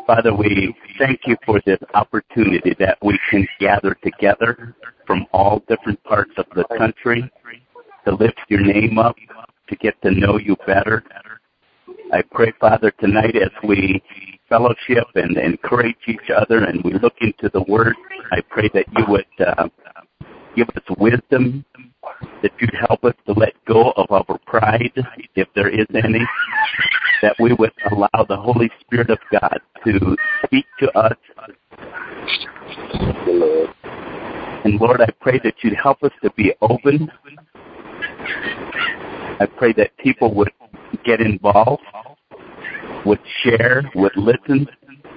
Father, we thank you for this opportunity that we can gather together from all different parts of the country to lift your name up, to get to know you better. I pray, Father, tonight as we fellowship and encourage each other and we look into the Word, I pray that you would give us wisdom, that you'd help us to let go of our pride, if there is any, that we would allow the Holy Spirit of God to speak to us. And Lord, I pray that you'd help us to be open. I pray that people would get involved, would share, would listen,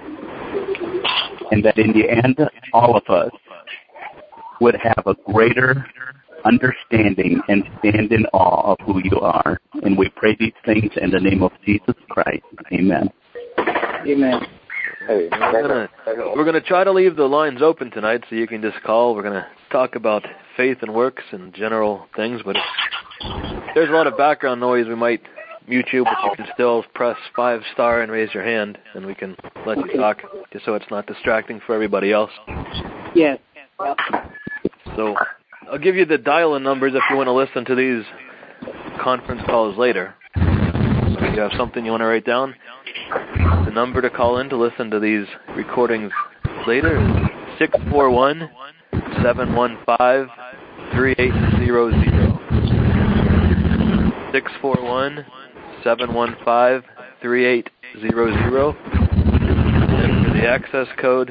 and that in the end, all of us would have a greater understanding and stand in awe of who you are. And we pray these things in the name of Jesus Christ. Amen. Amen. We're going to try to leave the lines open tonight so you can just call. We're going to talk about faith and works and general things, but if there's a lot of background noise, we might mute you, but you can still press 5 star and raise your hand, and we can let you talk, just so it's not distracting for everybody else. Yes. So I'll give you the dial-in numbers if you want to listen to these conference calls later. So if you have something you want to write down, the number to call in to listen to these recordings later is 641-715-3800. 641-715-3800. And for the access code,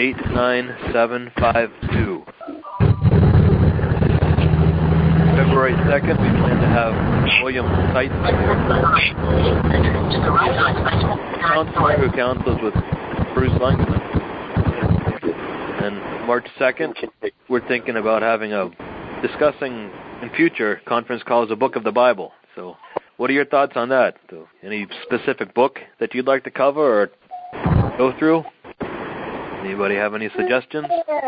89752. February 2nd, we plan to have William Seitz here, counselor who counsels with Bruce Langman. And March 2nd, we're thinking about discussing in future conference calls a book of the Bible. So what are your thoughts on that? So any specific book that you'd like to cover or go through? Anybody have any suggestions?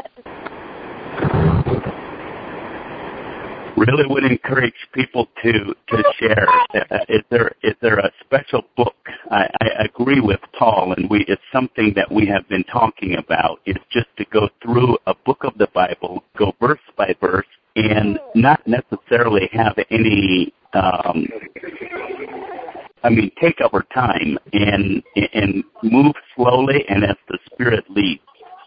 Really would encourage people to share. Is there a special book? I agree with Paul, and it's something that we have been talking about. It's just to go through a book of the Bible, go verse by verse, and not necessarily have any. Take our time and move slowly and as the Spirit leads.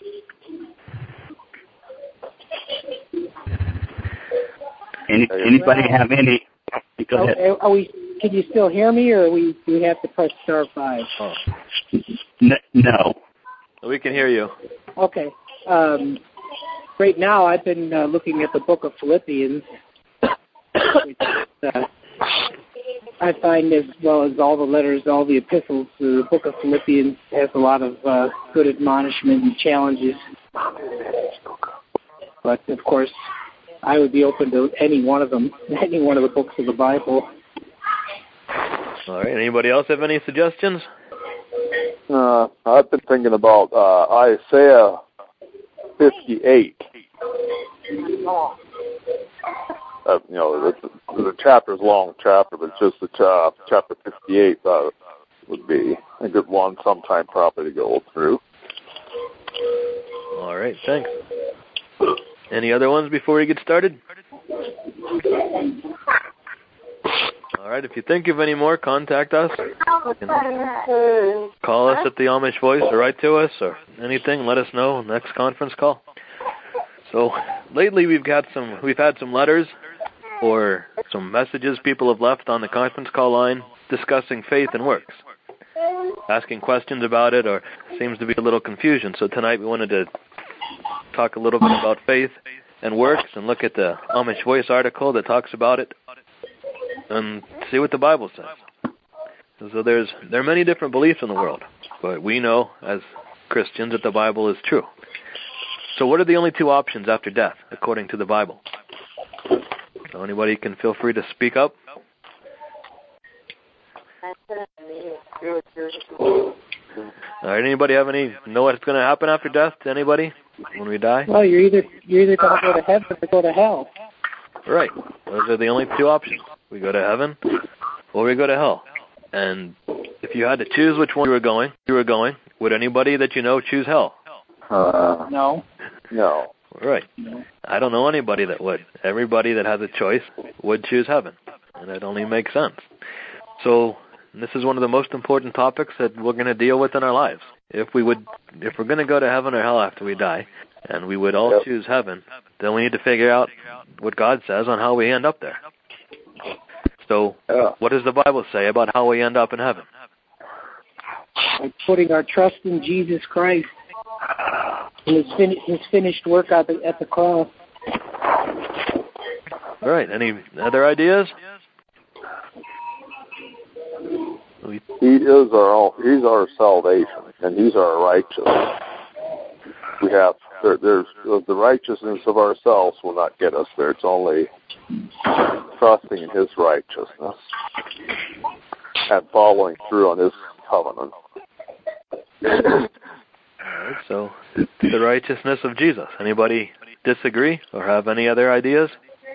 Anybody have any? Go ahead. Can you still hear me, or do we have to press star 5? Oh. No. We can hear you. Okay. Right now, I've been looking at the book of Philippians. I find, as well as all the letters, all the epistles, the book of Philippians has a lot of good admonishment and challenges. But, of course, I would be open to any one of them, any one of the books of the Bible. All right. Anybody else have any suggestions? I've been thinking about Isaiah 58. The chapter's a long chapter, but just the chapter 58 would be a good one sometime probably to go through. All right, thanks. Any other ones before we get started? All right, if you think of any more, contact us. You can call us at the Amish Voice or write to us or anything. Let us know next conference call. So lately we've had some letters or some messages people have left on the conference call line discussing faith and works, asking questions about it, or seems to be a little confusion. So tonight we wanted to talk a little bit about faith and works and look at the Amish Voice article that talks about it and see what the Bible says. So there are many different beliefs in the world, but we know as Christians that the Bible is true. So what are the only two options after death, according to the Bible? So anybody can feel free to speak up. All right, anybody know what's going to happen after death to anybody when we die? Well, you're either going to go to heaven or go to hell. Right. Those are the only two options. We go to heaven or we go to hell. And if you had to choose which one you were going, Would anybody that you know choose hell? No. No. Right. No. I don't know anybody that would. Everybody that has a choice would choose heaven, and it only makes sense. So this is one of the most important topics that we're going to deal with in our lives. If we're going to go to heaven or hell after we die, and we would all choose heaven, then we need to figure out what God says on how we end up there. So what does the Bible say about how we end up in heaven? By putting our trust in Jesus Christ and his finished work at the cross. All right. Any other ideas? He's our salvation, and He's our righteousness. We have there's the righteousness of ourselves will not get us there. It's only trusting in His righteousness and following through on His covenant. All right, so the righteousness of Jesus. Anybody disagree or have any other ideas?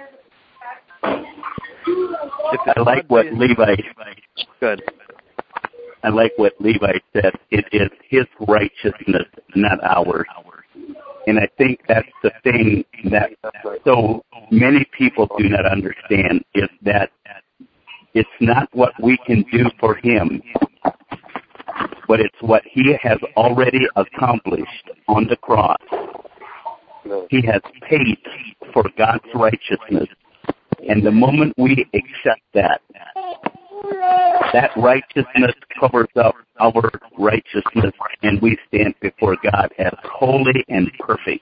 I like what Levi. Good. I like what Levi said. It is His righteousness, not ours. And I think that's the thing that so many people do not understand is that it's not what we can do for Him, but it's what He has already accomplished on the cross. He has paid for God's righteousness. And the moment we accept that righteousness covers up our righteousness, and we stand before God as holy and perfect.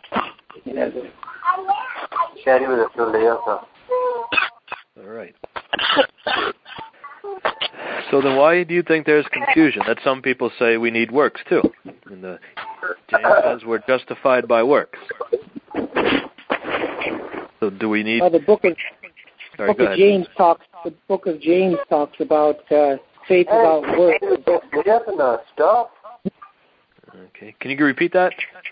All right. So then why do you think there's confusion? That some people say we need works too. And James says we're justified by works. So do we need... The book of James talks about faith without works. Okay. Can you repeat that?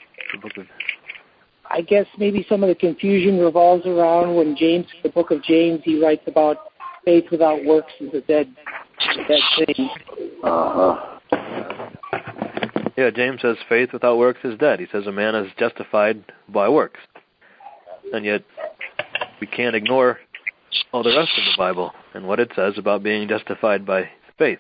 I guess maybe some of the confusion revolves around when the book of James, he writes about faith without works is a dead thing. Yeah, James says faith without works is dead. He says a man is justified by works. And yet we can't ignore all the rest of the Bible and what it says about being justified by faith.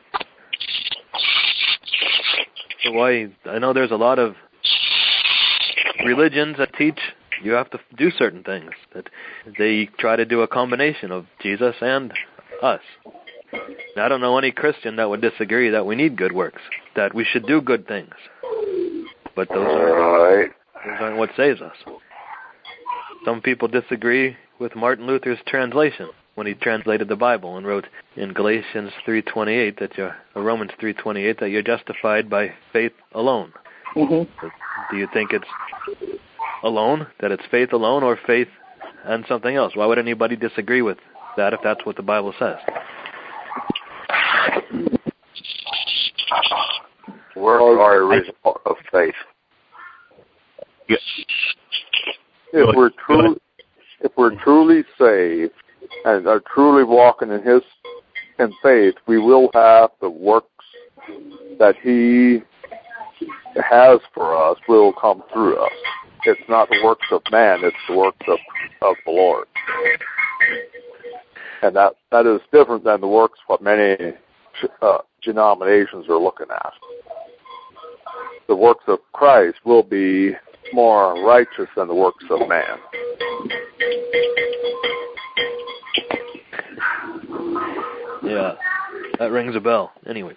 So why? I know there's a lot of religions that teach you have to do certain things, that they try to do a combination of Jesus and us. And I don't know any Christian that would disagree that we need good works, that we should do good things. But those aren't what saves us. Some people disagree with Martin Luther's translation when he translated the Bible and wrote in Galatians 3:28 Romans 3:28 that you're justified by faith alone. Mm-hmm. Do you think it's alone, that it's faith alone, or faith and something else? Why would anybody disagree with that if that's what the Bible says? Works are a result of faith. Yes. If we're truly saved and are truly walking in faith, we will have the works that He has for us will come through us. It's not the works of man; it's the works of the Lord, and that is different than the works what many denominations are looking at. The works of Christ will be more righteous than the works of man. Yeah, that rings a bell. Anyway.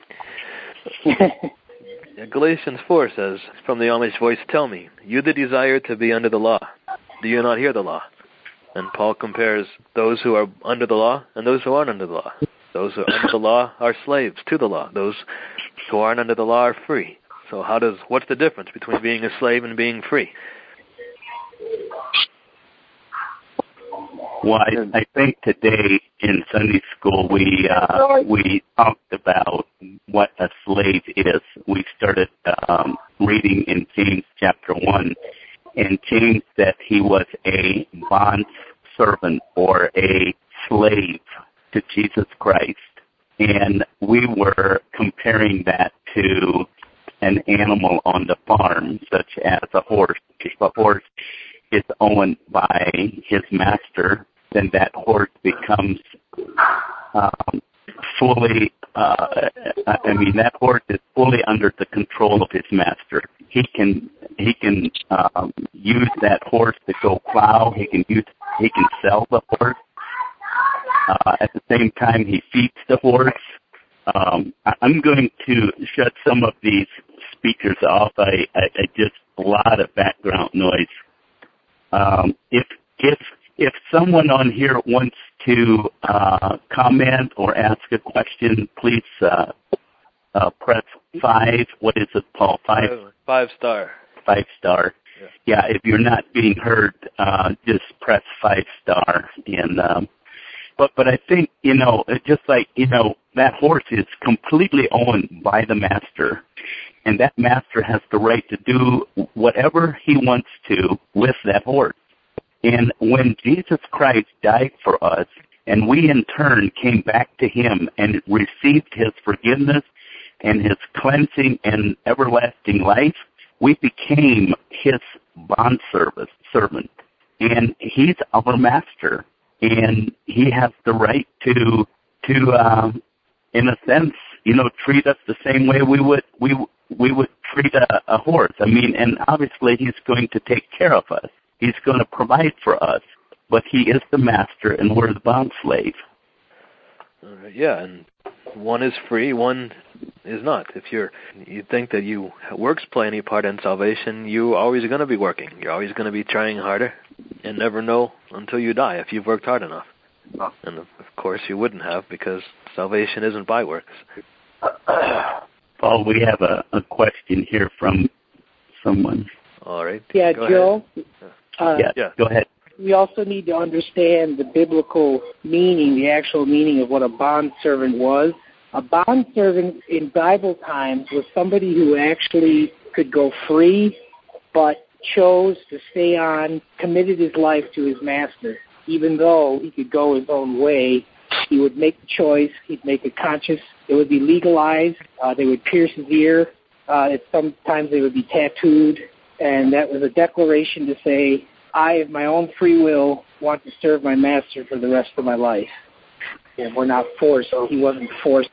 Galatians 4 says, from the Amish voice, tell me, you that desire to be under the law, do you not hear the law? And Paul compares those who are under the law and those who aren't under the law. Those who are under the law are slaves to the law. Those who aren't under the law are free. So what's the difference between being a slave and being free? Well, I think today in Sunday school we talked about what a slave is. We started reading in James chapter 1, and James said he was a bond servant or a slave to Jesus Christ, and we were comparing that to an animal on the farm, such as a horse. If a horse is owned by his master, then that horse becomes fully, that horse is fully under the control of his master. He can use that horse to go plow. He can sell the horse. At the same time, he feeds the horse. I'm going to shut some of these speakers off. I just a lot of background noise. If someone on here wants to comment or ask a question, please press 5. What is it, Paul? 5 star. 5 star. Yeah. If you're not being heard, just press 5 star. And but I think just like that horse is completely owned by the master, and that master has the right to do whatever he wants to with that horse. And when Jesus Christ died for us, and we in turn came back to him and received his forgiveness and his cleansing and everlasting life, we became his bondservant. And he's our master. And he has the right to in a sense, treat us the same way we would treat a horse. And obviously he's going to take care of us. He's going to provide for us, but he is the master, and we're the bond slave. Yeah, and one is free, one is not. If you think that works play any part in salvation, you're always going to be working. You're always going to be trying harder, and never know until you die if you've worked hard enough. And of course you wouldn't have, because salvation isn't by works. Paul, we have a question here from someone. All right. Yeah, Joe. Yeah, go ahead. We also need to understand the biblical meaning, the actual meaning of what a bondservant was. A bondservant in Bible times was somebody who actually could go free, but chose to stay on, committed his life to his master. Even though he could go his own way, he would make the choice, he'd make it conscious, it would be legalized, they would pierce his ear, sometimes they would be tattooed, and that was a declaration to say, I, of my own free will, want to serve my master for the rest of my life. And we're not forced. He wasn't forced.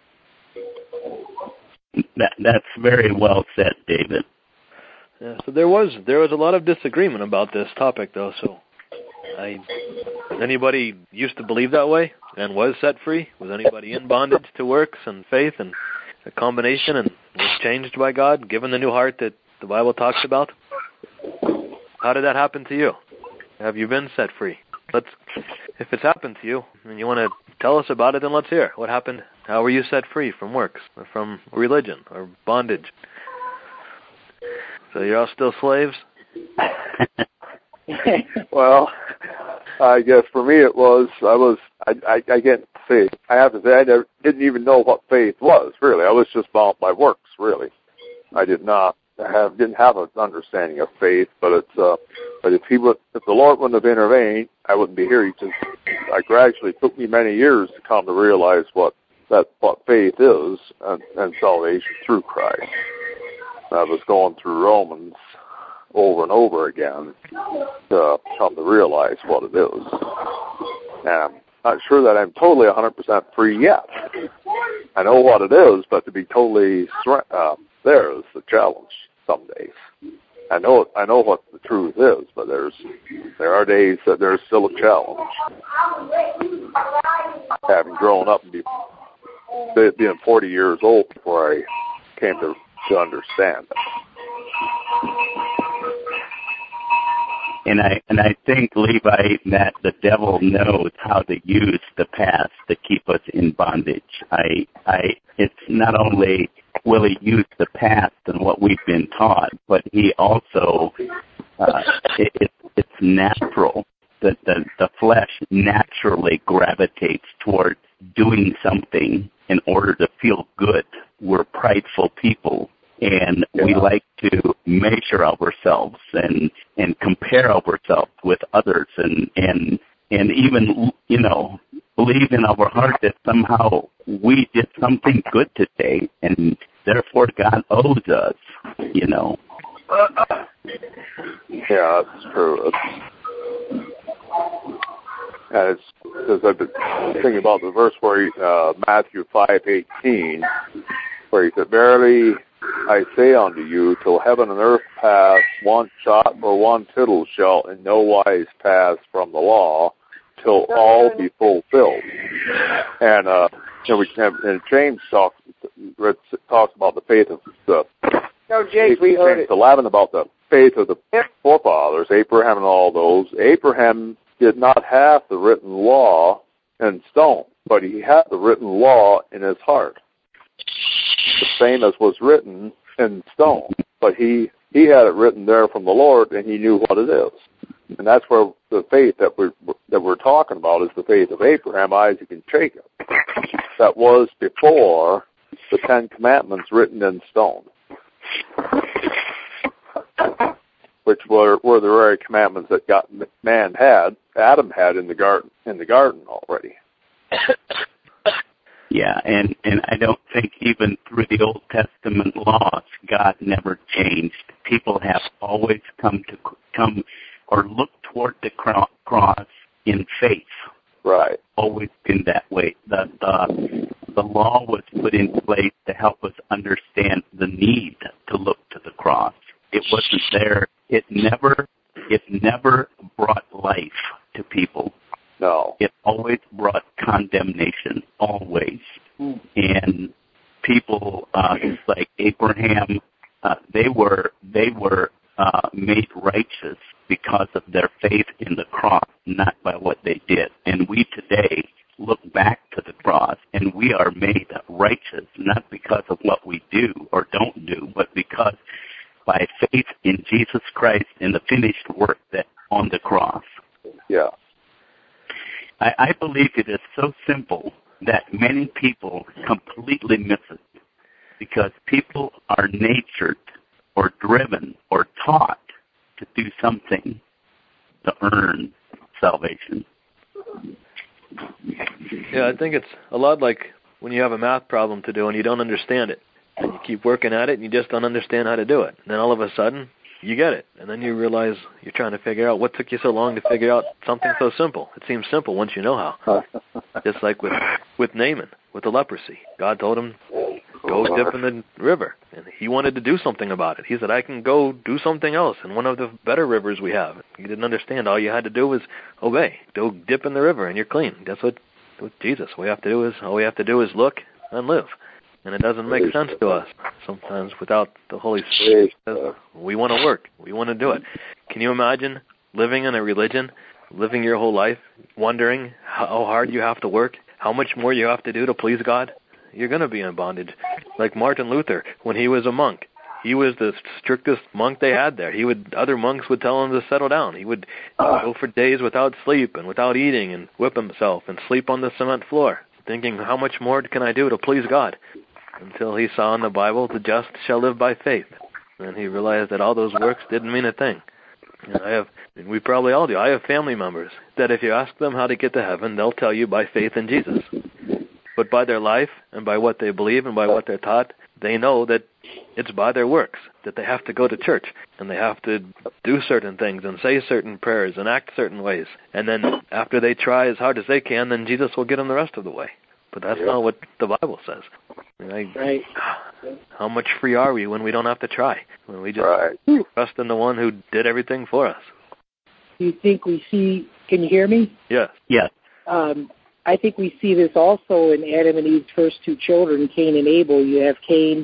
That's very well said, David. Yeah, so there was a lot of disagreement about this topic, though. So, anybody used to believe that way and was set free? Was anybody in bondage to works and faith and a combination and was changed by God, given the new heart that the Bible talks about? How did that happen to you? Have you been set free? If it's happened to you and you want to tell us about it, then let's hear. What happened? How were you set free from works or from religion or bondage? So you're all still slaves? Well, I guess for me it was, I can't say, I have to say, I didn't even know what faith was, really. I was just bound by works, really. I didn't have an understanding of faith, but if the Lord wouldn't have intervened, I wouldn't be here. It gradually took me many years to come to realize what faith is and salvation through Christ. I was going through Romans over and over again to come to realize what it is. And I'm not sure that I'm totally 100% free yet. I know what it is, but to be totally there is the challenge some days. I know what the truth is, but there are days that there's still a challenge. Having grown up and being 40 years old before I came to understand it. And I think, Levi, that the devil knows how to use the past to keep us in bondage. It's not only will he use the past and what we've been taught, but he also, it's natural that the flesh naturally gravitates towards doing something in order to feel good. We're prideful people, and we like to measure ourselves and compare ourselves with others and even, believe in our heart that somehow we did something good today, and Therefore, God owes us, you know. Yeah, that's true. As I've been thinking about the verse where Matthew 5:18, where he said, "Verily I say unto you, till heaven and earth pass, one jot or one tittle shall in no wise pass from the law, till all be fulfilled." And and James talks about the faith of the. No, Jake, we heard it. 11 about the faith of the forefathers, Abraham and all those. Abraham did not have the written law in stone, but he had the written law in his heart, the same as was written in stone. But he had it written there from the Lord, and he knew what it is. And that's where the faith that we're talking about is the faith of Abraham, Isaac, and Jacob. That was before the 10 Commandments written in stone, which were the very commandments that Adam had in the garden already. Yeah, and I don't think even through the Old Testament laws, God never changed. People have always come or looked toward the cross in faith. Right. Always been that way. The law was put in place to help us understand the need to look to the cross. It wasn't there. It never brought life to people. No. It always brought condemnation, always. And people like Abraham, they were made righteous because of their faith in the cross, not by what they did. And we today look back to the cross, and we are made righteous, not because of what we do or don't do, but because by faith in Jesus Christ and the finished work that on the cross. Yeah. I believe it is so simple that many people completely miss it, because people are natured or driven or taught to do something to earn salvation. Yeah, I think it's a lot like when you have a math problem to do and you don't understand it. And you keep working at it and you just don't understand how to do it. And then all of a sudden, you get it. And then you realize you're trying to figure out what took you so long to figure out something so simple. It seems simple once you know how. Just like with Naaman, with the leprosy. God told him, go dip in the river. And he wanted to do something about it. He said, I can go do something else in one of the better rivers we have. He didn't understand. All you had to do was obey. Go dip in the river and you're clean. That's what Jesus. All we have to do is look and live. And it doesn't make sense to us sometimes without the Holy Spirit. We want to work. We want to do it. Can you imagine living in a religion, living your whole life, wondering how hard you have to work, how much more you have to do to please God? You're going to be in bondage. Like Martin Luther, when he was a monk, he was the strictest monk they had there. Other monks would tell him to settle down. He would go for days without sleep and without eating and whip himself and sleep on the cement floor, thinking, how much more can I do to please God? Until he saw in the Bible, the just shall live by faith. And he realized that all those works didn't mean a thing. And we probably all do. I have family members that if you ask them how to get to heaven, they'll tell you by faith in Jesus. But by their life and by what they believe and by what they're taught, they know that it's by their works, that they have to go to church and they have to do certain things and say certain prayers and act certain ways. And then after they try as hard as they can, then Jesus will get them the rest of the way. But that's not what the Bible says. Right. How much free are we when we don't have to try? When we just trust in the one who did everything for us. Do you think we see, can you hear me? Yes. Yes. I think we see this also in Adam and Eve's first two children, Cain and Abel. You have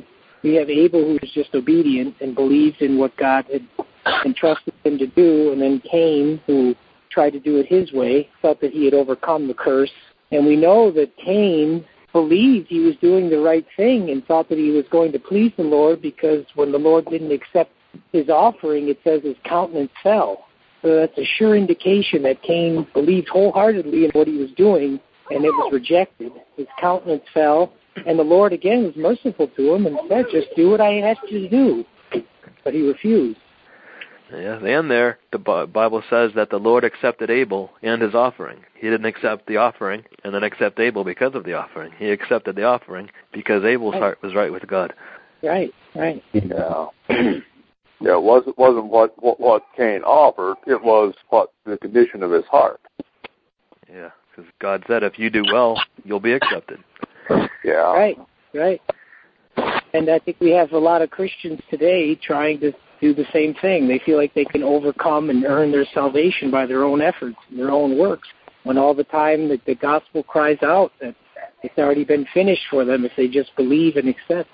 Abel who was just obedient and believed in what God had entrusted him to do, and then Cain who tried to do it his way, felt that he had overcome the curse. And we know that Cain believed he was doing the right thing and thought that he was going to please the Lord, because when the Lord didn't accept his offering, it says his countenance fell. So that's a sure indication that Cain believed wholeheartedly in what he was doing, and it was rejected. His countenance fell, and the Lord again was merciful to him and said, just do what I asked you to do. But he refused. Yeah, and there, the Bible says that the Lord accepted Abel and his offering. He didn't accept the offering and then accept Abel because of the offering. He accepted the offering because Abel's heart was right with God. Right. Yeah. Yeah, it wasn't what Cain offered. It was what the condition of his heart. Yeah, because God said, if you do well, you'll be accepted. Yeah. Right. And I think we have a lot of Christians today trying to do the same thing. They feel like they can overcome and earn their salvation by their own efforts and their own works, when all the time that the gospel cries out that it's already been finished for them if they just believe and accept.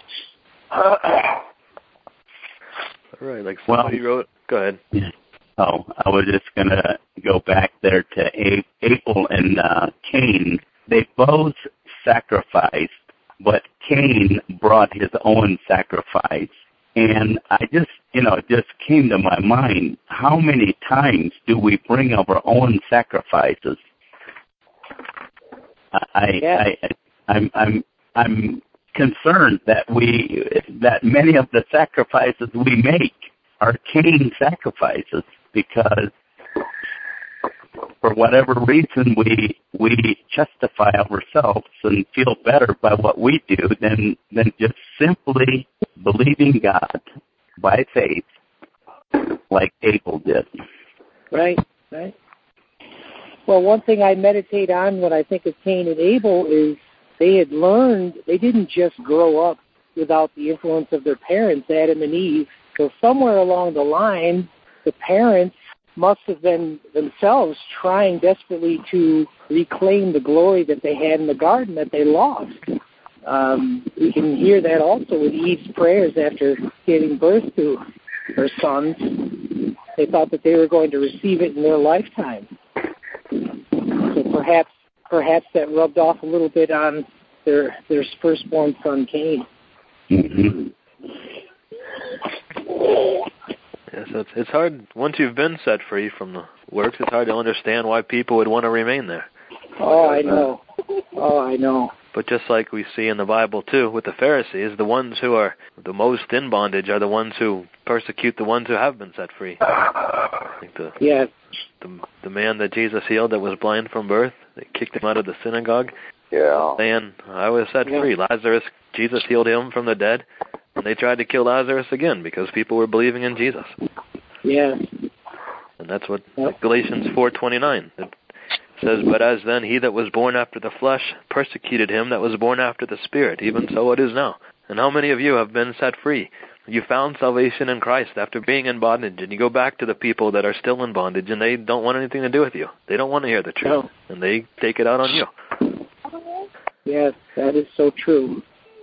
All right, like somebody wrote. Go ahead. Oh, I was just going to go back there to Abel and Cain. They both sacrificed, but Cain brought his own sacrifice. And I just, it just came to my mind, how many times do we bring our own sacrifices? I'm concerned that many of the sacrifices we make are Cain sacrifices, because for whatever reason we justify ourselves and feel better by what we do than just simply believing God by faith, like Abel did. Right. Well, one thing I meditate on when I think of Cain and Abel is they had learned, they didn't just grow up without the influence of their parents, Adam and Eve. So somewhere along the line, the parents must have been themselves trying desperately to reclaim the glory that they had in the garden that they lost. We can hear that also with Eve's prayers after giving birth to her sons. They thought that they were going to receive it in their lifetime. So perhaps that rubbed off a little bit on their firstborn son, Cain. Mm-hmm. Yeah, so it's hard, once you've been set free from the works, it's hard to understand why people would want to remain there. Oh, I know. But just like we see in the Bible, too, with the Pharisees, the ones who are the most in bondage are the ones who persecute the ones who have been set free. Like the man that Jesus healed that was blind from birth, they kicked him out of the synagogue. Yeah. Saying, I was set free. Lazarus, Jesus healed him from the dead. And they tried to kill Lazarus again because people were believing in Jesus. Yeah. And that's what Galatians 4:29. It says, but as then he that was born after the flesh persecuted him that was born after the Spirit, even so it is now. And how many of you have been set free? You found salvation in Christ after being in bondage, and you go back to the people that are still in bondage, and they don't want anything to do with you. They don't want to hear the truth, and they take it out on you. Yes, that is so true.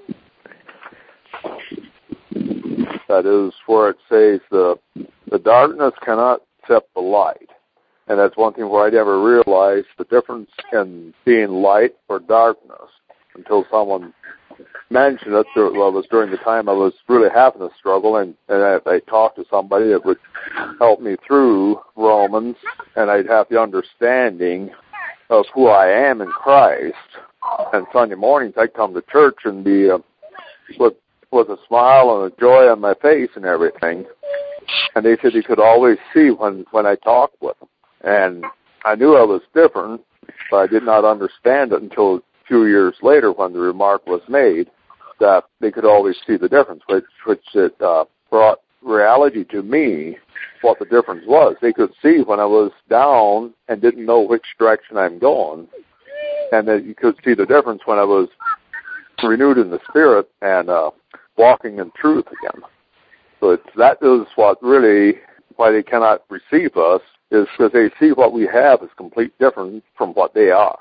That is where it says the darkness cannot accept the light. And that's one thing where I never realized the difference in being light or darkness until someone mentioned it. It was during the time I was really having a struggle, and I talked to somebody that would help me through Romans, and I'd have the understanding of who I am in Christ. And Sunday mornings I'd come to church and be with a smile and a joy on my face and everything. And they said you could always see when I talked with them. And I knew I was different, but I did not understand it until a few years later when the remark was made that they could always see the difference, which it brought reality to me what the difference was. They could see when I was down and didn't know which direction I'm going, and that you could see the difference when I was renewed in the Spirit and walking in truth again. So that is what really, why they cannot receive us, is because they see what we have is completely different from what they are.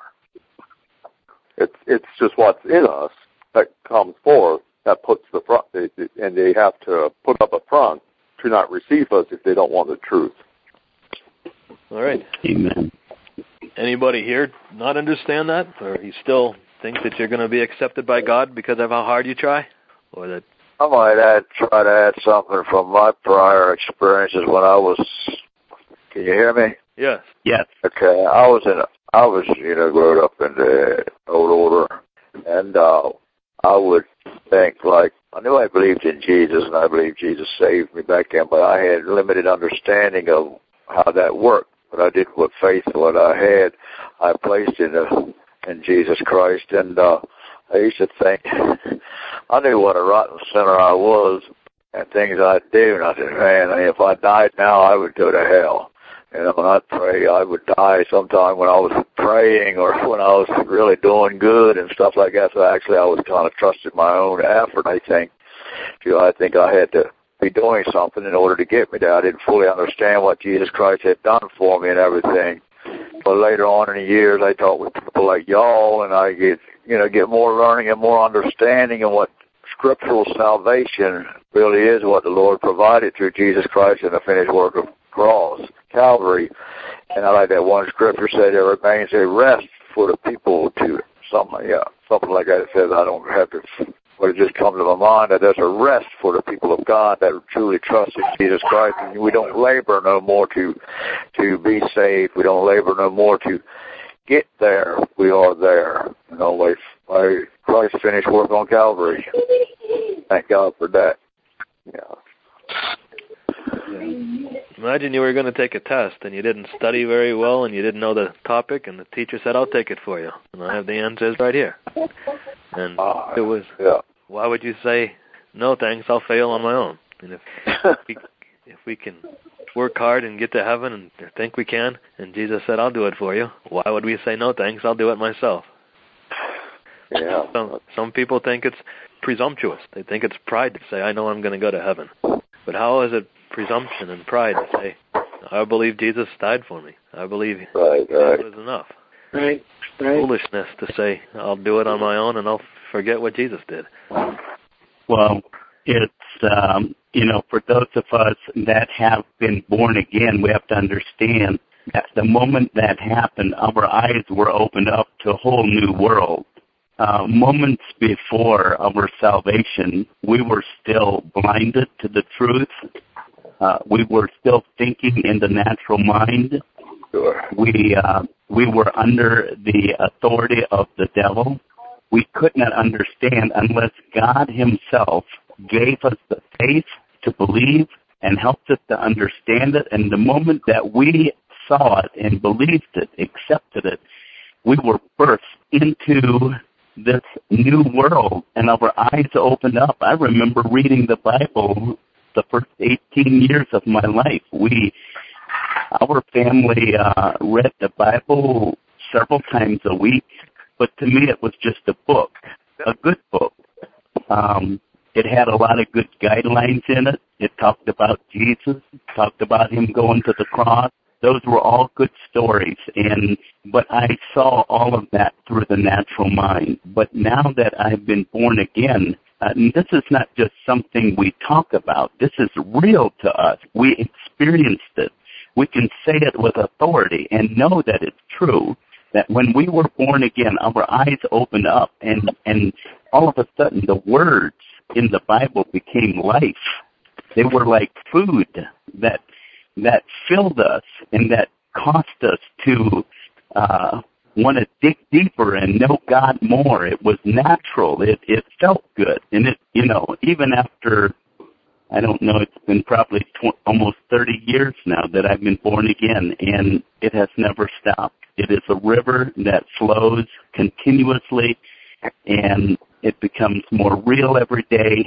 It's just what's in us that comes forth that puts the front, and they have to put up a front to not receive us if they don't want the truth. All right. Amen. Anybody here not understand that, or you still think that you're going to be accepted by God because of how hard you try, or that? I might try to add something from my prior experiences when I was. Can you hear me? Yes. Yes. Okay. I was growing up in the old order, and I would think I knew I believed in Jesus, and I believed Jesus saved me back then, but I had limited understanding of how that worked. But I did what faith, what I had, I placed in Jesus Christ, and I used to think I knew what a rotten sinner I was and things I'd do. And I said, man, if I died now, I would go to hell. And when I pray, I would die sometime when I was praying or when I was really doing good and stuff like that. So actually, I was kind of trusting my own effort. I think I had to be doing something in order to get me there. I didn't fully understand what Jesus Christ had done for me and everything. But later on in the years, I talked with people like y'all, and I get more learning and more understanding of what scriptural salvation really is, what the Lord provided through Jesus Christ and the finished work of cross, Calvary. And I like that one scripture said there remains a rest for the people to something like that. It says I don't have to, but it just comes to my mind that there's a rest for the people of God that truly trust in Jesus Christ. And we don't labor no more to be saved. We don't labor no more to get there. We are there. By Christ's finished work on Calvary. Thank God for that. Yeah. Imagine you were going to take a test and you didn't study very well and you didn't know the topic, and the teacher said, I'll take it for you. And I have the answers right here. And it was, why would you say, no thanks, I'll fail on my own? And if we can work hard and get to heaven and think we can, and Jesus said, I'll do it for you, why would we say, no thanks, I'll do it myself? Yeah. Some people think it's presumptuous. They think it's pride to say, I know I'm going to go to heaven. But how is it presumption and pride to say, I believe Jesus died for me. I believe it was enough. Right. Foolishness to say, I'll do it on my own and I'll forget what Jesus did. Well, it's, for those of us that have been born again, we have to understand that the moment that happened, our eyes were opened up to a whole new world. Moments before our salvation, we were still blinded to the truth. We were still thinking in the natural mind. Sure. We were under the authority of the devil. We could not understand unless God himself gave us the faith to believe and helped us to understand it. And the moment that we saw it and believed it, accepted it, we were birthed into this new world, and our eyes opened up. I remember reading the Bible the first 18 years of my life. Our family read the Bible several times a week, but to me it was just a book, a good book. It had a lot of good guidelines in it. It talked about Jesus, talked about him going to the cross. Those were all good stories, but I saw all of that through the natural mind. But now that I've been born again, this is not just something we talk about. This is real to us. We experienced it. We can say it with authority and know that it's true, that when we were born again, our eyes opened up, and all of a sudden the words in the Bible became life. They were like food that filled us and that caused us to want to dig deeper and know God more. It was natural. It felt good. And even after, I don't know, it's been probably almost 30 years now that I've been born again, and it has never stopped. It is a river that flows continuously, and it becomes more real every day.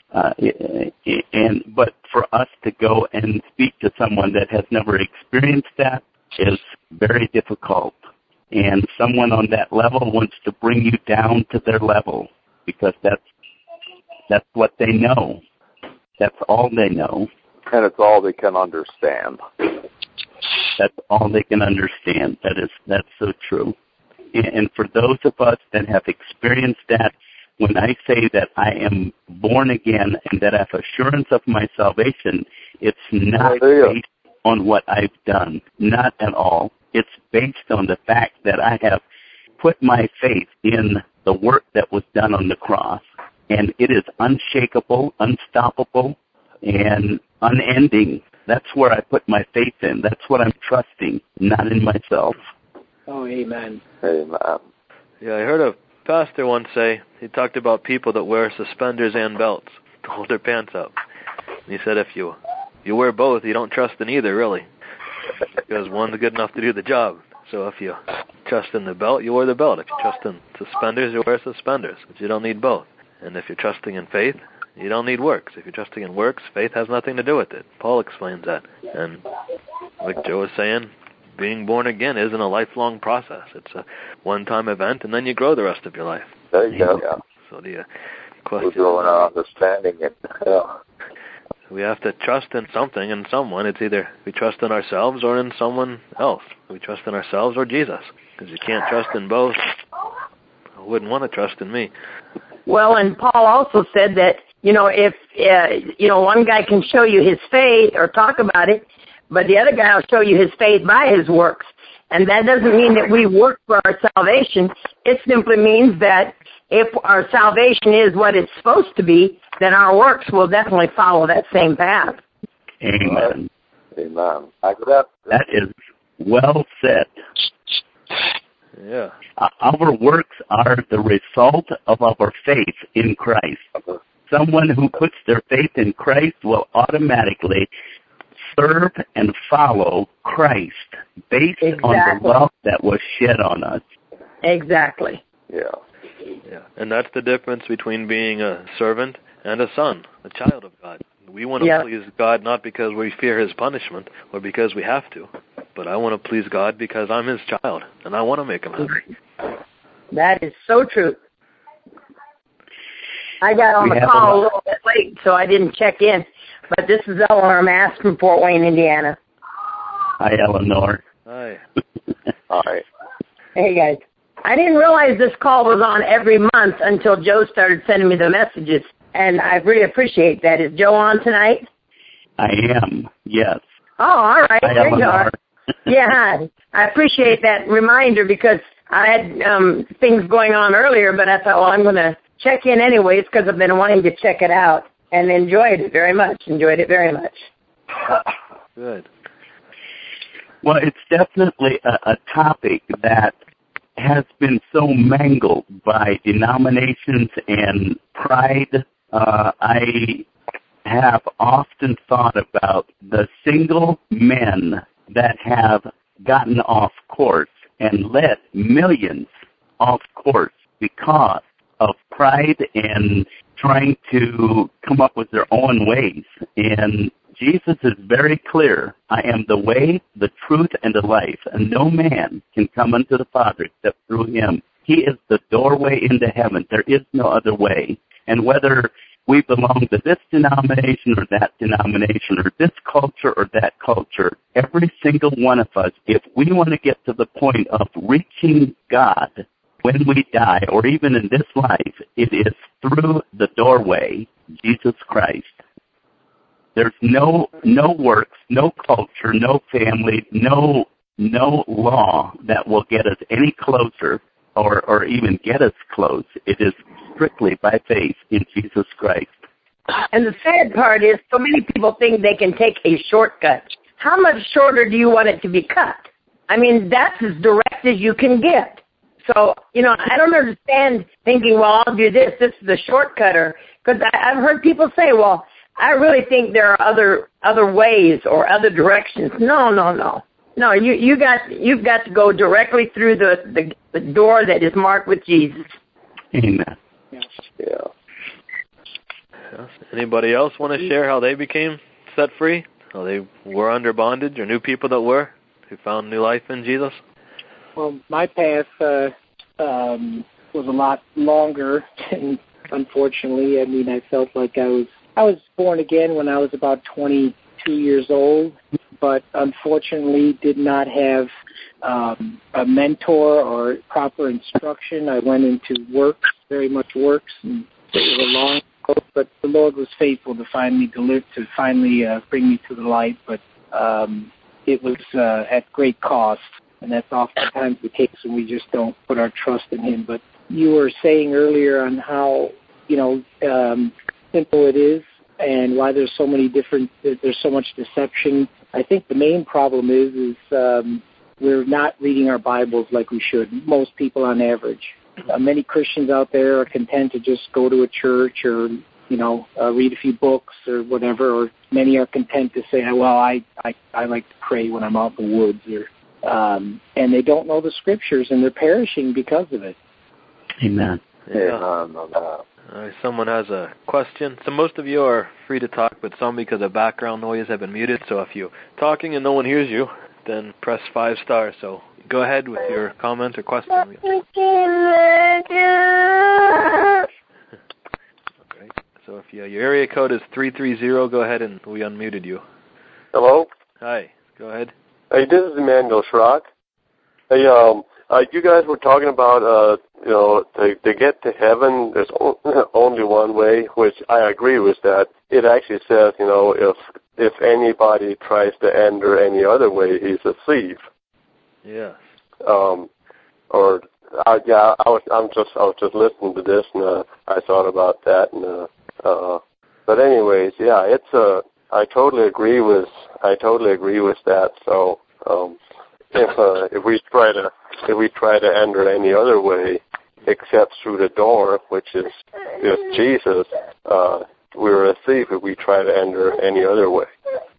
But for us to go and speak to someone that has never experienced that is very difficult. And someone on that level wants to bring you down to their level because that's what they know. That's all they know. And it's all they can understand. That's all they can understand. That's so true. And for those of us that have experienced that, when I say that I am born again and that I have assurance of my salvation, it's not based on what I've done. Not at all. It's based on the fact that I have put my faith in the work that was done on the cross. And it is unshakable, unstoppable, and unending. That's where I put my faith in. That's what I'm trusting, not in myself. Oh, amen. Amen. Yeah, I heard a pastor once say, he talked about people that wear suspenders and belts to hold their pants up. And he said if you wear both, you don't trust in either, really. Because one's good enough to do the job. So if you trust in the belt, you wear the belt. If you trust in suspenders, you wear suspenders. But you don't need both. And if you're trusting in faith, you don't need works. If you're trusting in works, faith has nothing to do with it. Paul explains that. And like Joe was saying, being born again isn't a lifelong process. It's a one-time event, and then you grow the rest of your life. There you go. Yeah. So the question, we're growing our understanding it. Yeah. We have to trust in something and someone. It's either we trust in ourselves or in someone else. We trust in ourselves or Jesus, because you can't trust in both. I wouldn't want to trust in me. Well, and Paul also said that, if, one guy can show you his faith or talk about it, but the other guy will show you his faith by his works. And that doesn't mean that we work for our salvation. It simply means that if our salvation is what it's supposed to be, then our works will definitely follow that same path. Amen. Amen. That is well said. Yeah. Our works are the result of our faith in Christ. Someone who puts their faith in Christ will automatically serve and follow Christ based on the love that was shed on us. Exactly. Yeah. Yeah. And that's the difference between being a servant and a son, a child of God. We want to please God not because we fear his punishment or because we have to, but I want to please God because I'm his child and I want to make him happy. That is so true. I got on the call a little bit late, so I didn't check in. But this is Eleanor Mass from Fort Wayne, Indiana. Hi, Eleanor. Hi. Hi. Hey, guys. I didn't realize this call was on every month until Joe started sending me the messages, and I really appreciate that. Is Joe on tonight? I am, yes. Oh, all right. Hi, there you Eleanor. are. Yeah, I appreciate that reminder because I had things going on earlier, but I thought, well, I'm going to check in anyways because I've been wanting to check it out and enjoyed it very much. Good. Well, it's definitely a topic that has been so mangled by denominations and pride. I have often thought about the single men that have gotten off course and led millions off course because of pride and trying to come up with their own ways. And Jesus is very clear. I am the way, the truth, and the life, and no man can come unto the Father except through him. He is the doorway into heaven. There is no other way. And whether we belong to this denomination or that denomination or this culture or that culture, every single one of us, if we want to get to the point of reaching God when we die or even in this life, it is through the doorway, Jesus Christ. There's no works, no culture, no family, no law that will get us any closer or even get us close. It is strictly by faith in Jesus Christ. And the sad part is so many people think they can take a shortcut. How much shorter do you want it to be cut? I mean, that's as direct as you can get. So, I don't understand thinking, well, I'll do this. This is a shortcut. Because I've heard people say, well, I really think there are other ways or other directions. No. No, you've got to go directly through the door that is marked with Jesus. Amen. Yeah. Anybody else want to share how they became set free? How they were under bondage or knew people that were, who found new life in Jesus? Well, my path was a lot longer, and unfortunately, I felt like I was born again when I was about 22 years old, but unfortunately did not have a mentor or proper instruction. I went into works, very much works, and it was a long road, but the Lord was faithful to finally bring me to the light, but it was at great cost, and that's oftentimes the case when we just don't put our trust in him. But you were saying earlier on how, simple it is and why there's so much deception. I think the main problem is we're not reading our Bibles like we should, most people on average. Many Christians out there are content to just go to a church or, read a few books or whatever, or many are content to say, well, I like to pray when I'm out in the woods, and they don't know the Scriptures, and they're perishing because of it. Amen. Yeah. Someone has a question. So most of you are free to talk, but some, because of background noise, have been muted. So if you're talking and no one hears you, then press 5 star. So go ahead with your comment or question. Okay. So if your area code is 330, go ahead, and we unmuted you. Hello? Hi. Go ahead. Hey, this is Emmanuel Schrock. Hey, you guys were talking about, to get to heaven, there's only one way, which I agree with that. It actually says, if anybody tries to enter any other way, he's a thief. Yeah. I was just listening to this, and I thought about that, and but anyways, yeah, I totally agree with that. So if we try to enter any other way except through the door, which is Jesus, we're a thief if we try to enter any other way.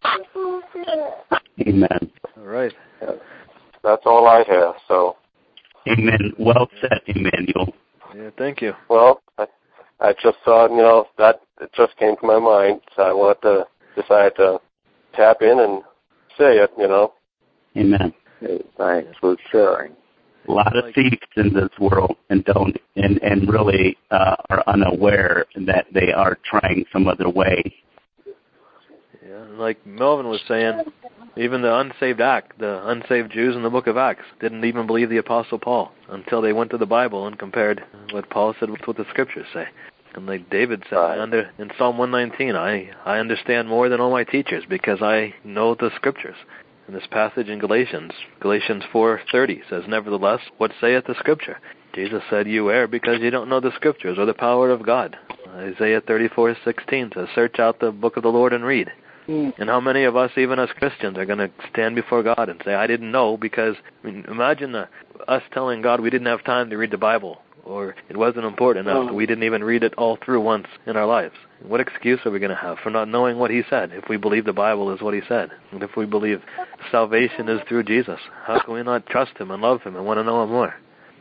Amen. All right. Yeah. That's all I have. So. Amen. Well said, Emmanuel. Yeah. Thank you. Well, I just thought, that it just came to my mind, so I wanted to decide to tap in and say it, Amen. Hey, thanks for sharing. A lot of thieves in this world and really are unaware that they are trying some other way. Yeah, like Melvin was saying, even the unsaved Jews in the book of Acts didn't even believe the Apostle Paul until they went to the Bible and compared what Paul said with what the Scriptures say. And like David said in Psalm 119, I understand more than all my teachers because I know the Scriptures. In this passage in Galatians 4:30 says, "Nevertheless, what saith the Scripture? Jesus said, you err because you don't know the Scriptures or the power of God." Isaiah 34:16 says, "Search out the book of the Lord and read." And how many of us, even as Christians, are going to stand before God and say, I didn't know, because imagine us telling God we didn't have time to read the Bible, or it wasn't important enough, we didn't even read it all through once in our lives. What excuse are we going to have for not knowing what he said if we believe the Bible is what he said? And if we believe salvation is through Jesus, how can we not trust him and love him and want to know him more?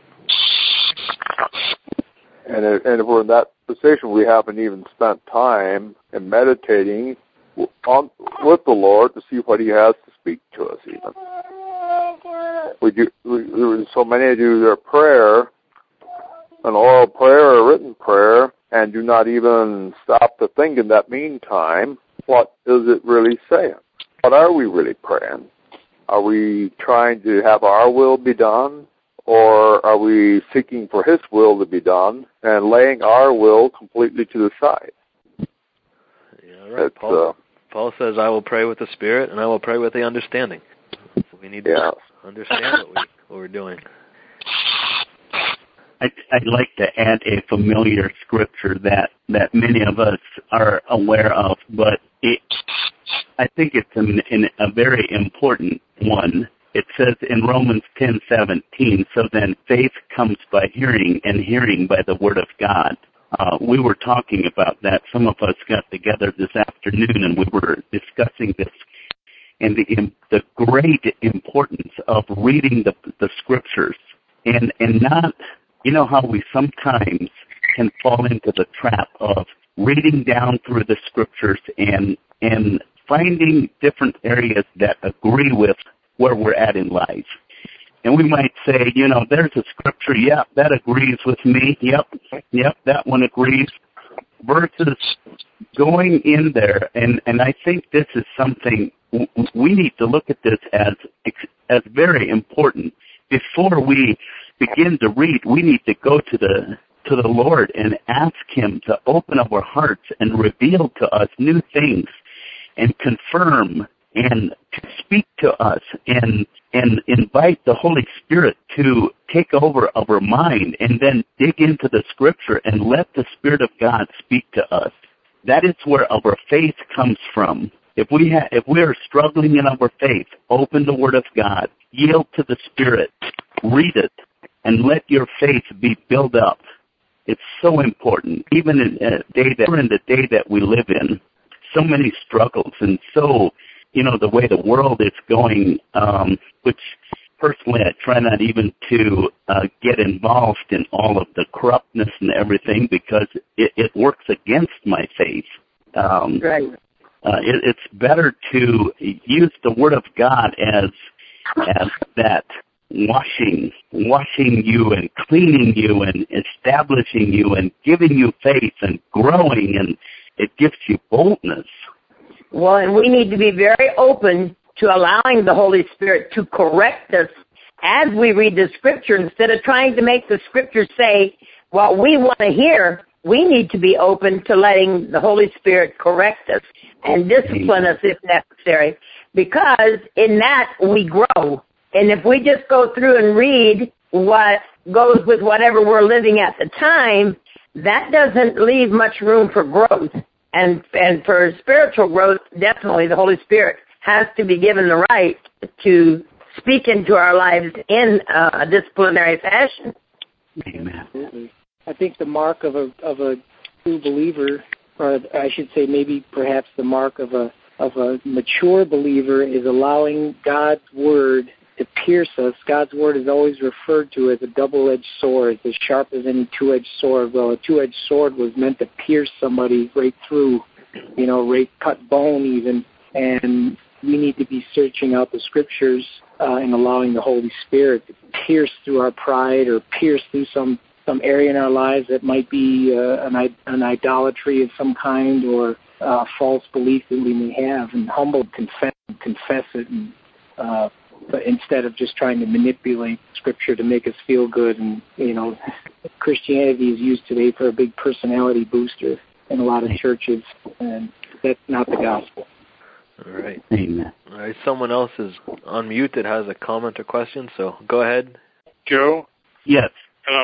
And if we're in that position, we haven't even spent time in meditating with the Lord to see what he has to speak to us even. So many do their prayer, an oral prayer or written prayer, and do not even stop to think in that meantime, what is it really saying? What are we really praying? Are we trying to have our will be done, or are we seeking for his will to be done and laying our will completely to the side? Yeah, right. Paul says, I will pray with the Spirit, and I will pray with the understanding. We need to understand what we're doing. I'd like to add a familiar scripture that many of us are aware of, but I think it's a very important one. It says in Romans 10:17, "So then faith comes by hearing, and hearing by the word of God." We were talking about that. Some of us got together this afternoon, and we were discussing this, and the great importance of reading the scriptures, and not, how we sometimes can fall into the trap of reading down through the scriptures and finding different areas that agree with where we're at in life. And we might say, there's a scripture, that agrees with me. Yep, that one agrees. Versus going in there, and I think this is something we need to look at this as very important. Before we begin to read, we need to go to the Lord and ask him to open up our hearts and reveal to us new things and confirm and to speak to us and invite the Holy Spirit to take over our mind, and then dig into the scripture and let the Spirit of God speak to us. That is where our faith comes from. If we are struggling in our faith, open the Word of God, yield to the Spirit, read it, and let your faith be built up. It's so important. Even in the day that we live in, so many struggles, and so the way the world is going, which personally, I try not even to get involved in all of the corruptness and everything because it works against my faith. Right. It's better to use the Word of God as that washing you and cleaning you and establishing you and giving you faith and growing, and it gives you boldness. Well, and we need to be very open to allowing the Holy Spirit to correct us as we read the Scripture. Instead of trying to make the Scripture say what we want to hear, we need to be open to letting the Holy Spirit correct us and discipline us if necessary, because in that we grow. And if we just go through and read what goes with whatever we're living at the time, that doesn't leave much room for growth. And for spiritual growth, definitely the Holy Spirit has to be given the right to speak into our lives in a disciplinary fashion. Amen. Absolutely. I think the mark of a true believer, or I should say maybe perhaps the mark of a mature believer, is allowing God's Word to pierce us. God's Word is always referred to as a double-edged sword, as sharp as any two-edged sword. Well, a two-edged sword was meant to pierce somebody right through, right cut bone even. And we need to be searching out the Scriptures and allowing the Holy Spirit to pierce through our pride or pierce through some area in our lives that might be an idolatry of some kind or a false belief that we may have, and humble confess it, and but instead of just trying to manipulate Scripture to make us feel good. And, Christianity is used today for a big personality booster in a lot of churches, and that's not the gospel. All right. Amen. All right. Someone else is on mute that has a comment or question, so go ahead. Joe? Yes. Hello.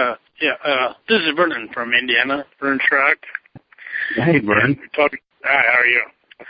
This is Vernon from Indiana, Vern Schrock. Hey, Vern. Hi, how are you?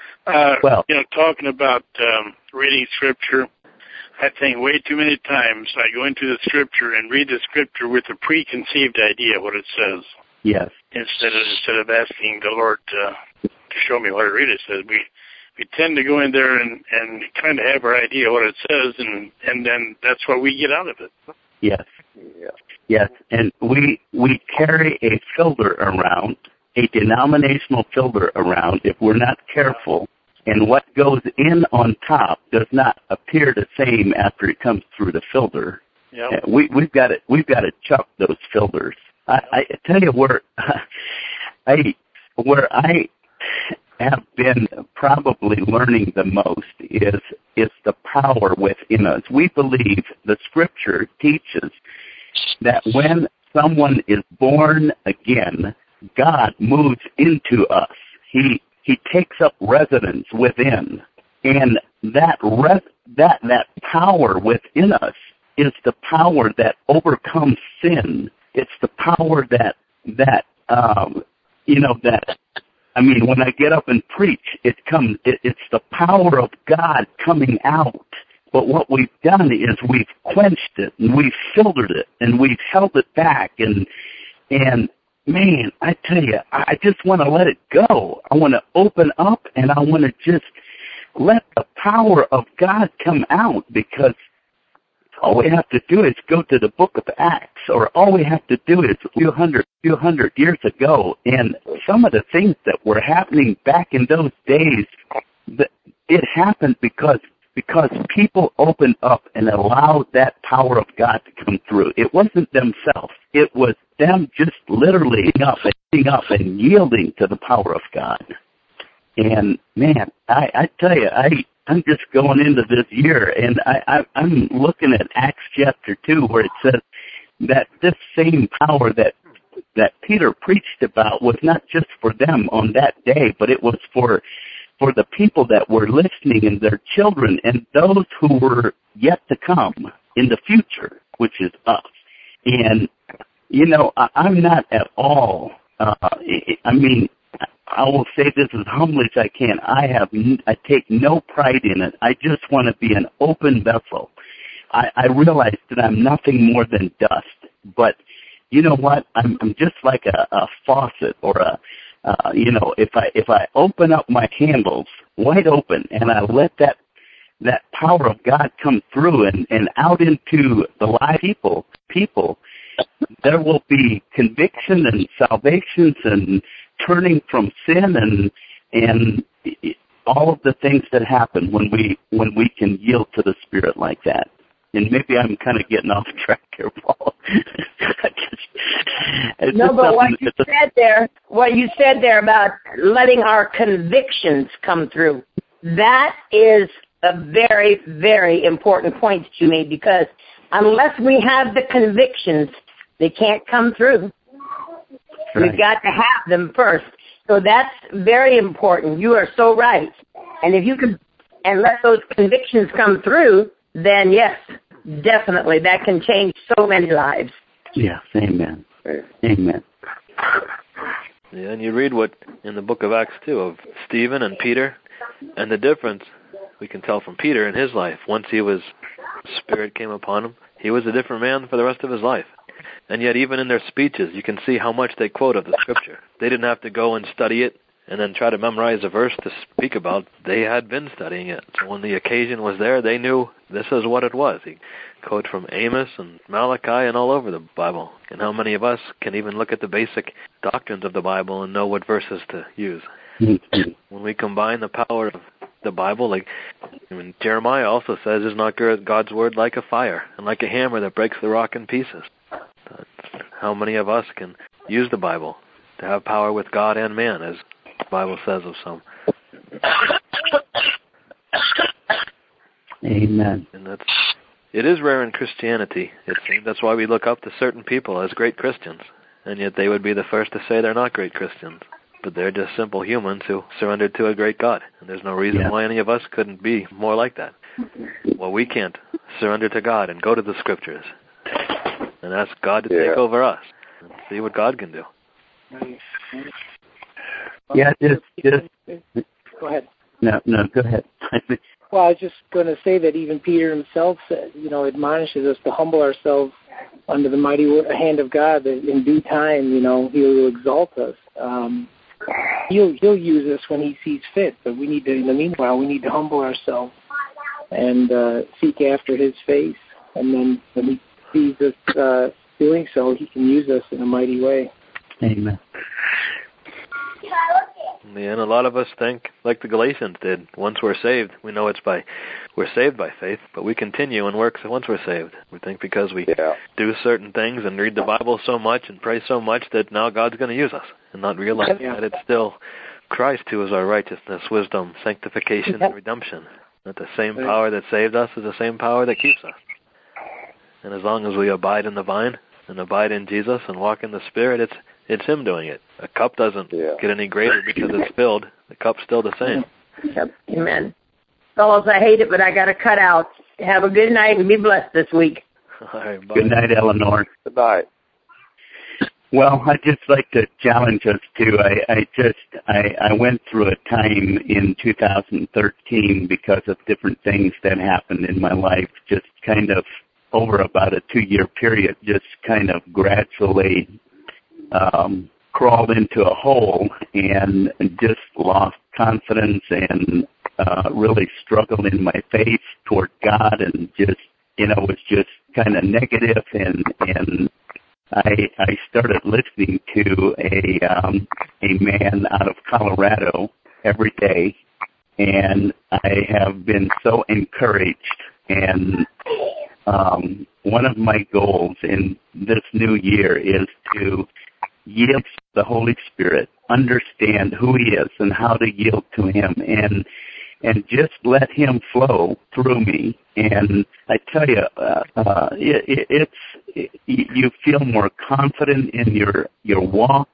Talking about reading Scripture, I think way too many times I go into the Scripture and read the Scripture with a preconceived idea what it says. Yes. Instead of asking the Lord to show me what it really says, we tend to go in there and kind of have our idea what it says, and then that's what we get out of it. Yes. Yes, and we carry a filter around, a denominational filter around, if we're not careful, and what goes in on top does not appear the same after it comes through the filter. Yep. We've got to chuck those filters. I tell you where I have been probably learning the most is the power within us. We believe the Scripture teaches that when someone is born again, God moves into us. He takes up residence within, and that power within us is the power that overcomes sin. It's the power when I get up and preach, it's the power of God coming out. But what we've done is we've quenched it, and we've filtered it, and we've held it back. And man, I tell you, I just want to let it go. I want to open up, and I want to just let the power of God come out, because all we have to do is go to the book of Acts, or all we have to do is a few hundred years ago, and some of the things that were happening back in those days, it happened because people opened up and allowed that power of God to come through. It wasn't themselves. It was them just literally getting up and yielding to the power of God. And, man, I tell you, I'm just going into this year, and I'm looking at Acts chapter 2, where it says that this same power that Peter preached about was not just for them on that day, but it was for the people that were listening and their children and those who were yet to come in the future, which is us. And, I'm not at all, I will say this as humbly as I can. I take no pride in it. I just want to be an open vessel. I realize that I'm nothing more than dust. But you know what? I'm just like a faucet, or if I open up my handles wide open and I let that power of God come through and out into the live people, there will be conviction and salvations and turning from sin and all of the things that happen when we can yield to the Spirit like that. And maybe I'm kind of getting off track here, Paul. No, but what you said there about letting our convictions come through, that is a very, very important point that you made, because unless we have the convictions, they can't come through. Right. We've got to have them first. So that's very important. You are so right. And if you can, and let those convictions come through, then yes, definitely, that can change so many lives. Yes, amen. Amen. Yeah, and you read what in the book of Acts too of Stephen and Peter, and the difference we can tell from Peter in his life. Once Spirit came upon him, he was a different man for the rest of his life. And yet even in their speeches, you can see how much they quote of the Scripture. They didn't have to go and study it and then try to memorize a verse to speak about. They had been studying it. So when the occasion was there, they knew this is what it was. He quoted from Amos and Malachi and all over the Bible. And how many of us can even look at the basic doctrines of the Bible and know what verses to use? When we combine the power of the Bible, like Jeremiah also says, is not God's word like a fire and like a hammer that breaks the rock in pieces? How many of us can use the Bible to have power with God and man, as the Bible says of some? Amen. And it is rare in Christianity, it seems. That's why we look up to certain people as great Christians, and yet they would be the first to say they're not great Christians. But they're just simple humans who surrendered to a great God. And there's no reason why any of us couldn't be more like that. Well, we can't surrender to God and go to the Scriptures and ask God to take over us and see what God can do. Yeah, just go ahead. No, go ahead. Well, I was just going to say that even Peter himself said, admonishes us to humble ourselves under the mighty hand of God, that in due time, He will exalt us. He'll use us when He sees fit, but we need to, in the meanwhile, we need to humble ourselves and seek after His face. And then when He sees us doing so, He can use us in a mighty way. Amen. Yeah, and a lot of us think like the Galatians did. Once we're saved, we know we're saved by faith, but we continue and work once we're saved. We think because we do certain things and read the Bible so much and pray so much that now God's going to use us, and not realize that it's still Christ who is our righteousness, wisdom, sanctification, and redemption. That the same power that saved us is the same power that keeps us. And as long as we abide in the vine and abide in Jesus and walk in the Spirit, it's Him doing it. A cup doesn't get any greater because it's filled. The cup's still the same. Yep. Amen. Fellows, I hate it, but I got to cut out. Have a good night and be blessed this week. All right, bye. Good night, Eleanor. Good night. Well, I'd just like to challenge us too. I went through a time in 2013 because of different things that happened in my life, just kind of over about a 2-year period, just kind of gradually crawled into a hole and just lost confidence and really struggled in my faith toward God, and just, was just kind of negative, and I started listening to a man out of Colorado every day, and I have been so encouraged. And one of my goals in this new year is to yield to the Holy Spirit, understand who He is and how to yield to Him, and just let Him flow through me. And I tell you, you feel more confident in your walk.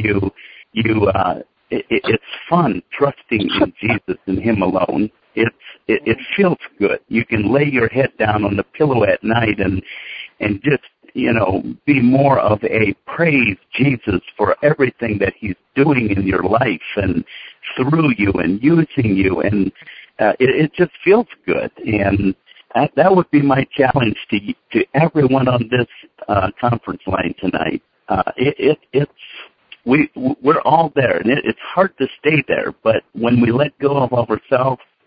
It's fun trusting in Jesus and Him alone. It feels good. You can lay your head down on the pillow at night and just, be more of a praise Jesus for everything that He's doing in your life and through you and using you. And it just feels good. And that would be my challenge to everyone on this conference line tonight. We're all there, and it's hard to stay there. But when we let go of ourselves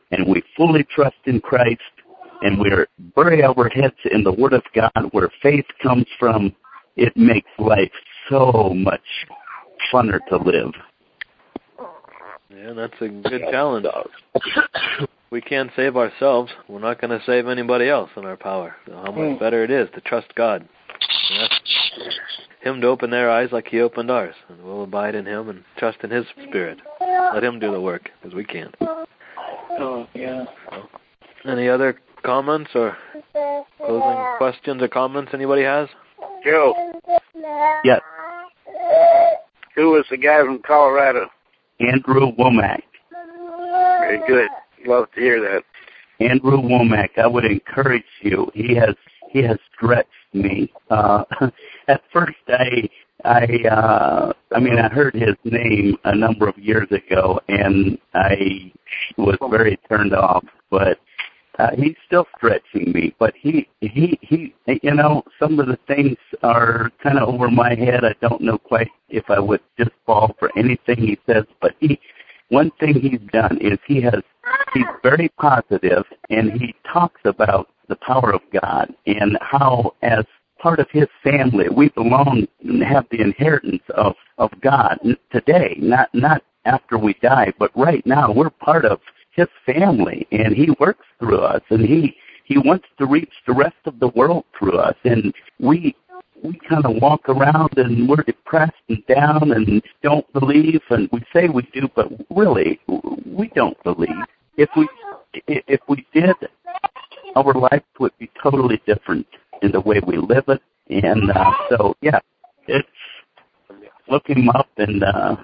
and we fully trust in Christ, and we're bury our heads in the Word of God where faith comes from, it makes life so much funner to live. Yeah, that's a good challenge. We can't save ourselves. We're not going to save anybody else in our power. So how much better it is to trust God. And ask Him to open their eyes like He opened ours. And we'll abide in Him and trust in His Spirit. Let Him do the work, because we can't. Oh, yeah. So, any other comments or closing questions or comments anybody has? Joe. Yes. Who was the guy from Colorado? Andrew Womack. Very good. Love to hear that. Andrew Womack, I would encourage you. He has stretched me. At first, I heard his name a number of years ago, and I was very turned off. But he's still stretching me. But he, some of the things are kind of over my head. I don't know quite if I would just fall for anything he says. But one thing he's done is he's very positive, and he talks about the power of God and how, as part of his family, we belong and have the inheritance of God today, not after we die, but right now we're part of his family, and he works through us, and he wants to reach the rest of the world through us, and we kind of walk around and we're depressed and down and don't believe, and we say we do, but really we don't believe. If we did, our life would be totally different in the way we live it. And it's look him up and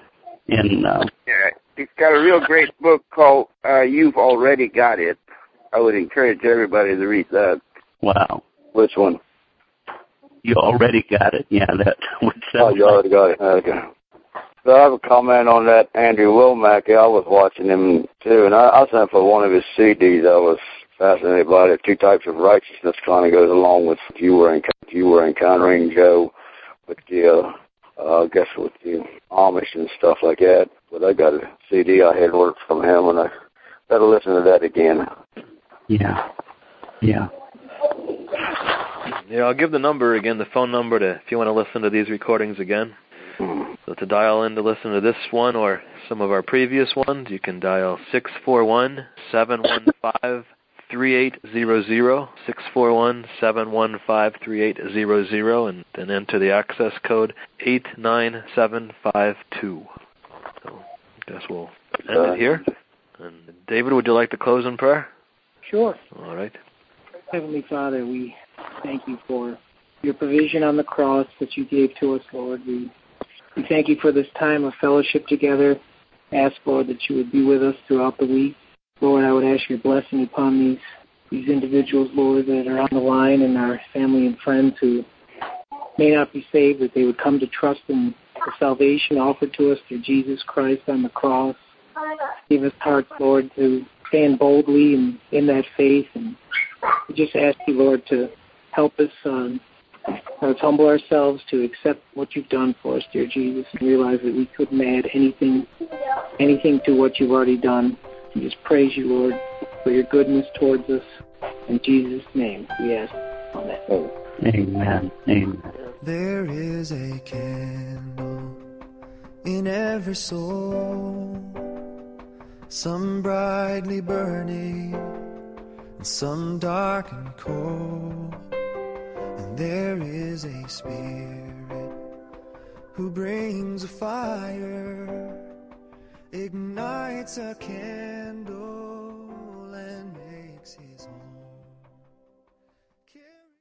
he's got a real great book called You've Already Got It. I would encourage everybody to read that. Wow. Which one? You Already Got It. Yeah, that would sound. You already got it. Okay. So I have a comment on that Andrew Womack. I was watching him too, and I sent for one of his CDs. I was fascinated by it. 2 Types of Righteousness kind of goes along with you were encountering Joe with the I guess with the Amish and stuff like that. But I got a CD I had ordered from him, and I got to listen to that again. Yeah. Yeah, I'll give the number again, the phone number, if you want to listen to these recordings again. So to dial in to listen to this one or some of our previous ones, you can dial 641-715-3800, 641-715-3800, and then enter the access code 89752. So I guess we'll end it here. And David, would you like to close in prayer? Sure. All right. Heavenly Father, we thank you for your provision on the cross that you gave to us, Lord. We thank you for this time of fellowship together. Ask, Lord, that you would be with us throughout the week. Lord, I would ask your blessing upon these individuals, Lord, that are on the line, and our family and friends who may not be saved, that they would come to trust in the salvation offered to us through Jesus Christ on the cross. Give us hearts, Lord, to stand boldly in that faith. And we just ask you, Lord, to help us humble ourselves to accept what you've done for us, dear Jesus, and realize that we couldn't add anything to what you've already done. We just praise you, Lord, for your goodness towards us. In Jesus' name we ask. Amen. Amen. Amen. There is a candle in every soul, some brightly burning and some dark and cold. And there is a spirit who brings a fire, ignites a candle.